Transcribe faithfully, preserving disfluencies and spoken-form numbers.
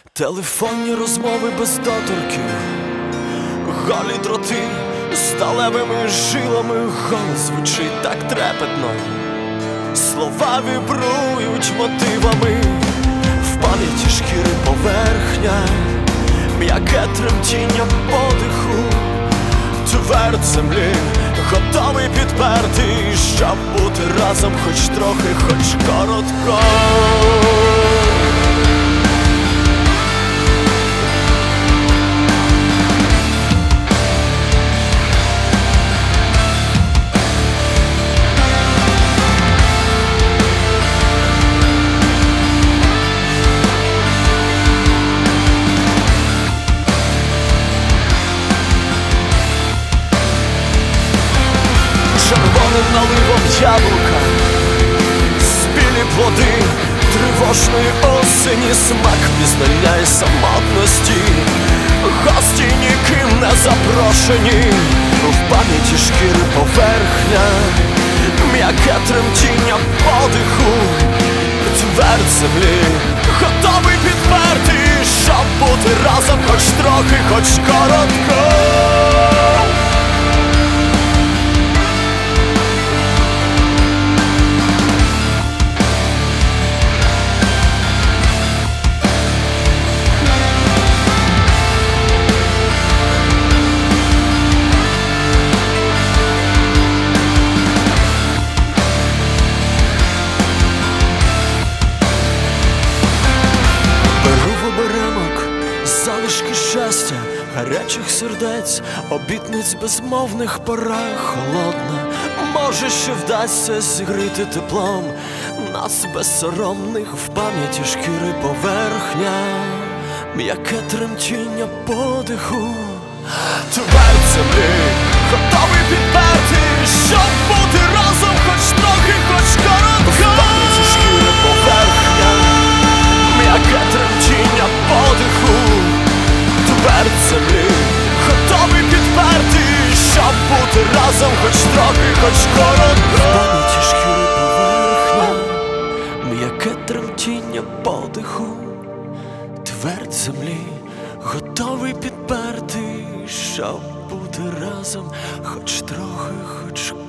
Телефонні розмови без доторків, голі дроти сталевими жилами, голос звучить так трепетно, слова вібрують мотивами, в пам'яті шкіри поверхня, м'яке тремтіння подиху, тверд землі, готовий підперти, щоб бути разом хоч трохи, хоч коротко. Червоним наливом яблука, спілі плоди тривожної осені, смак пізнання і самотності, гості ніким не запрошені, в пам'яті шкіри поверхня, м'яке тремтіння подиху, тверд землі, готовий підперти, щоб бути разом хоч трохи, хоч коротко. Залишки щастя, гарячих сердець, обітниць безмовних пора холодна. Може, ще вдасться зігріти теплом нас безсоромних, в пам'яті шкіри поверхня, м'яке тремтіння подиху, тверд землі, готовий підперти, щоб бути разом хоч трохи, хоч коротко. В пам'яті шкіри поверхня, м'яке тремтіння подиху, тверд землі, готовий підперти, щоб бути разом хоч трохи, хоч коротко. В пам'яті шкіри поверхня, м'яке тремтіння подиху, тверд землі, готовий підперти, щоб бути разом хоч трохи, хоч коротко.